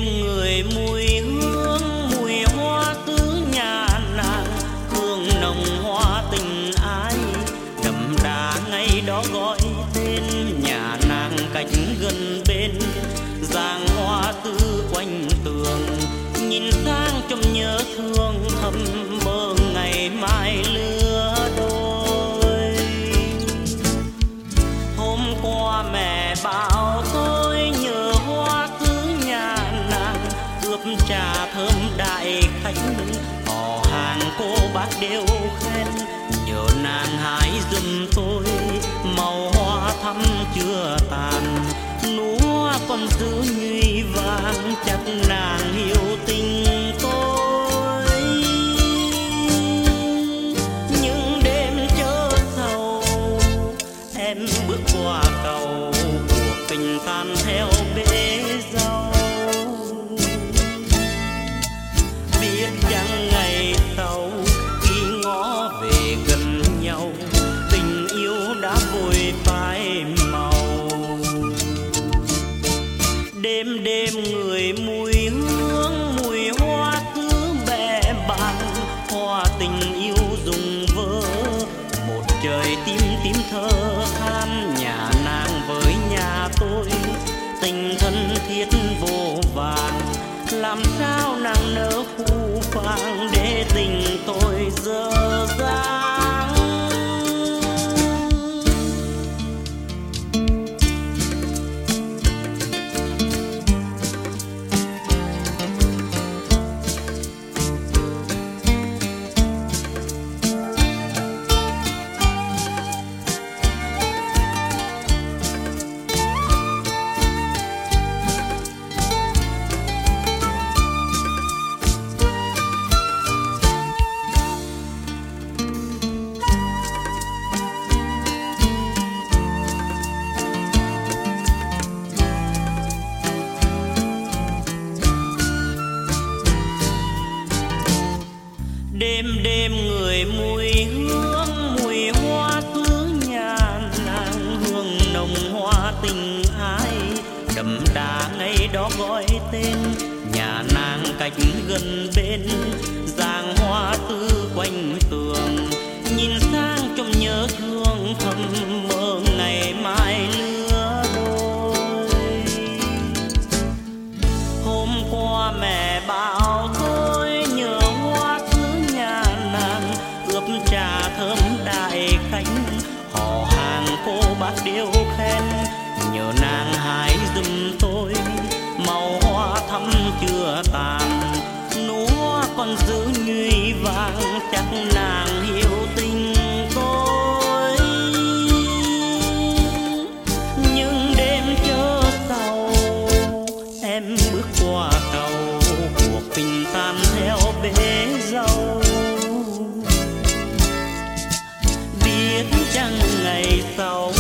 người mùi hương mùi hoa tứ nhà nàng, hương nồng hoa tình ái đậm đà ngày đó gọi tên nhà nàng cách gần bên, giang hoa tứ quanh tường nhìn sang trong nhớ thương thầm mơ ngày mai lứa đôi. Hôm qua mẹ bảo tôi nhớ hoa tứ nhà nàng, ướp trà thơm đại khách, họ hàng cô bác đều khen, nhờ nàng hái giùm tôi màu hoa thắm chưa tàn, núa còn giữ nhụy vàng chắc nàng hiểu tình tôi. Những đêm chớ sầu em bước qua cầu, cuộc tình tan theo bể dâu. Biết chăng ngày sau khi ngó về gần nhau, tình yêu đã vội phai màu. Đêm đêm người mùi hương mùi hoa cứ bè bàng, hoa tình yêu rụng vỡ, một trời tím tím thơ than nhà nàng với nhà tôi, tình thân thiết vô vàn, làm sao nàng nỡ phũ phàng để tình tôi dở dang. Đêm đêm người mùi hương mùi hoa tứ nhà nàng, hương nồng hoa tình ái đậm đà ngày đó gọi tên nhà nàng cách gần bên, giang hoa tứ quanh tường nhìn sang trong nhớ thương thầm mơ ngày mai lứa đôi. Hôm qua mẹ bảo tôi nhớ hoa ướp trà thơm đại khách, họ hàng cô bác đều khen, nhờ nàng hái giùm tôi màu hoa thắm chưa tàn, núa còn giữ nhụy vàng chắc nàng hiểu tình tôi. Nhưng đêm chớ sầu em bước qua cầu, cuộc tình tan theo bể dâu. Biết chăng ngày sau